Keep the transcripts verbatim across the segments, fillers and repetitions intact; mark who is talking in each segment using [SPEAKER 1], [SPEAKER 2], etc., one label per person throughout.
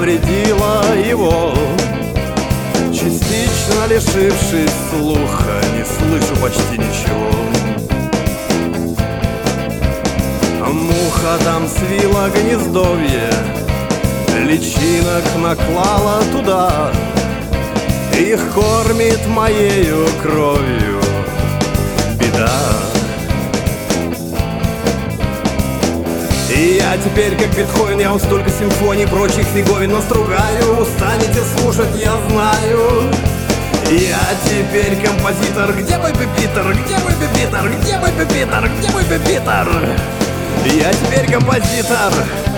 [SPEAKER 1] повредила его. Частично лишившись слуха, не слышу почти ничего. Муха там свила гнездовье, личинок наклала туда, их кормит моею кровью беда. И я теперь как Бетховен, я вот столько симфоний, прочих фиговин настругаю. Устанете слушать, я знаю. Я теперь композитор. Где мой пепитер? Где мой пепитер? Где мой пепитер? Где мой пепитер? Я теперь композитор.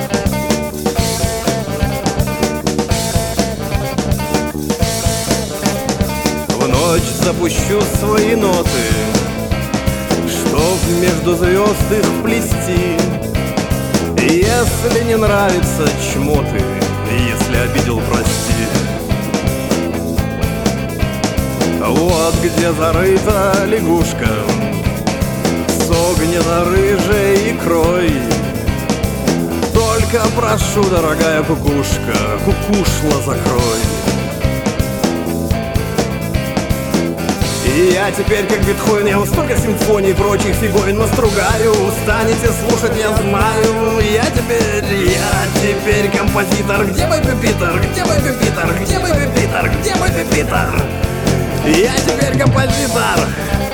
[SPEAKER 1] В ночь запущу свои ноты, чтоб между звезд их вплести. Если не нравится, чмо ты, если обидел, прости. Вот где зарыта лягушка с огненно-рыжей икрой. Только прошу, дорогая кукушка, кукушла закрой. И я теперь как Бетховен, я вот столько симфоний и прочих фиговин настругаю. Устанете слушать, я знаю. Я теперь, я теперь композитор. Где мой пепитер? Где мой пепитер? Где мой пепитер? Где мой пепитер? Я теперь композитор.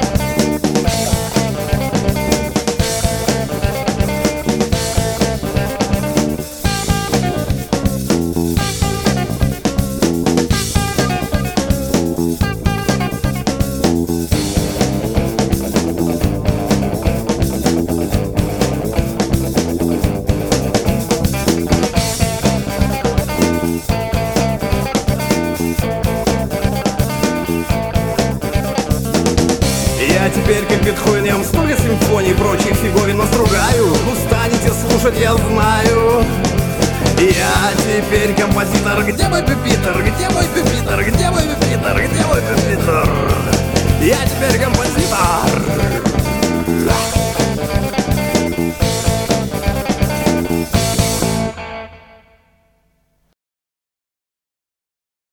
[SPEAKER 1] Я теперь как Бетховен, я вам столько симфоний и прочих фиговин настругаю. Устанете слушать, я знаю. Я теперь композитор. Где мой пепитер? Где мой пепитер? Где мой пепитер? Где мой пепитер? Я теперь композитор.